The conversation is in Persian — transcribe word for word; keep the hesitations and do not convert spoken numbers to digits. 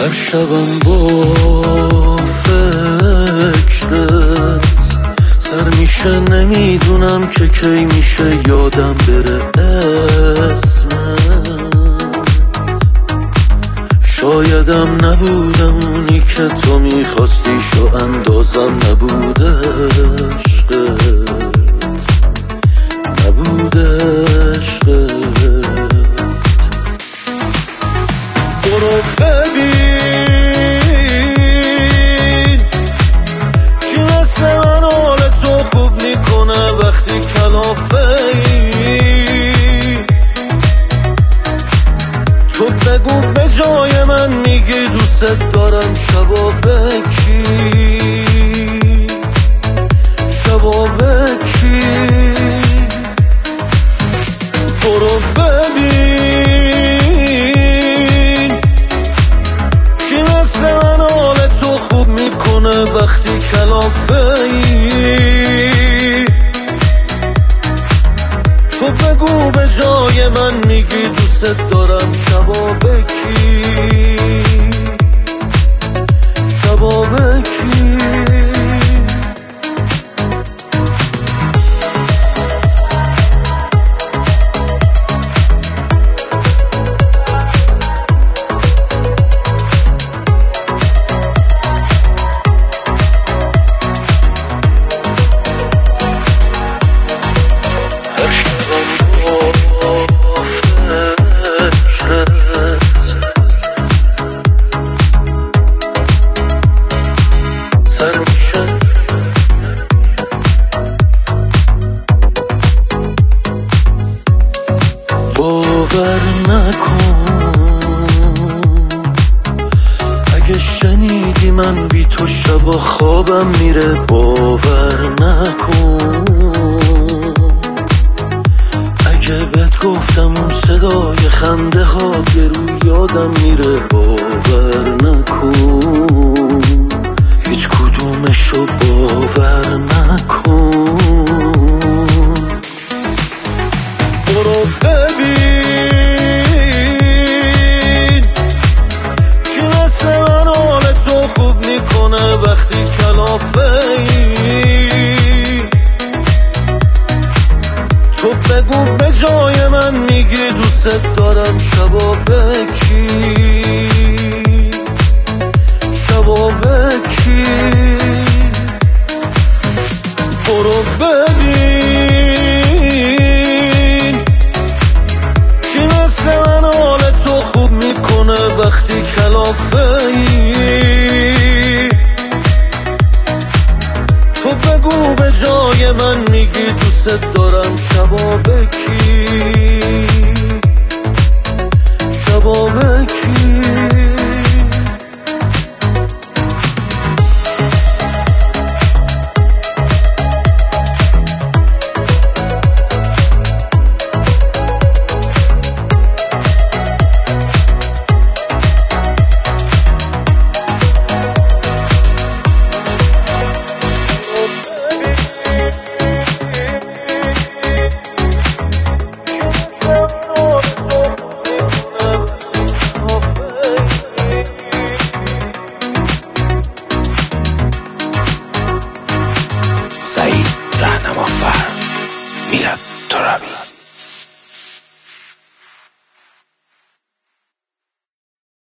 هر شبم با فکرت سر میشه، نمیدونم که کی میشه یادم بره اسمت. شایدم نبودم اونی که تو میخواستی، شو اندازم نبوده عشقت، نبوده عشقت. برو ببین کی مثل من حال تو خوب میکنه وقتی کلافه ای. تو بگو به جای من میگی دوست دارم شبا بکی، شبا بکی. برو ببین کی مثل من حال تو خوب میکنه وقتی کلافه ای. تو بگو به جای من میگی دوست دارم شبا بکی، شبا بکی. باور نکن اگه شنیدی من بی تو شبا خوابم میره. باور نکن اگه بهت گفتم اون صدای خنده ها یه رو یادم میره. باور نکن هیچ کدومشو باور نکن. برو ببین کی مثل من حال تو خوب میکنه وقتی کلافه ای. تو بگو به جای من میگی دوست دارم شبا بکی، شبا بکی. برو ببین کی مثل من حال تو خوب میکنه وقتی کلافه ای. تو بگو به جای من میگی دوست دارم شبا بکی، شبا بکی. سعید رهنمافر میلاد ترابی.